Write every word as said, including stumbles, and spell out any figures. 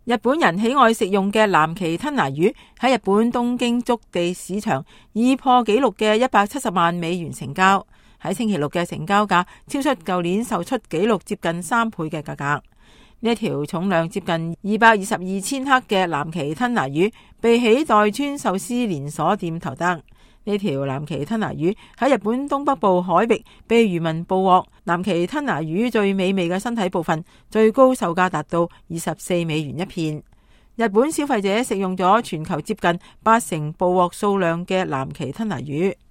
日本人喜愛食用嘅藍鰭吞拿魚喺日本東京築地市場以破紀錄嘅一百七十萬美元成交，喺星期六嘅成交價超出舊年售出紀錄接近三倍嘅價格。呢一條重量接近二百二十二千克嘅藍鰭吞拿魚被喜代川壽司連鎖店投得。呢條藍鰭吞拿魚喺日本東北部海域被漁民捕獲。藍鰭吞拿魚最美味嘅身體部分，最高售價達到二十四美元一片。日本消費者食用咗全球接近八成捕獲數量嘅藍鰭吞拿魚。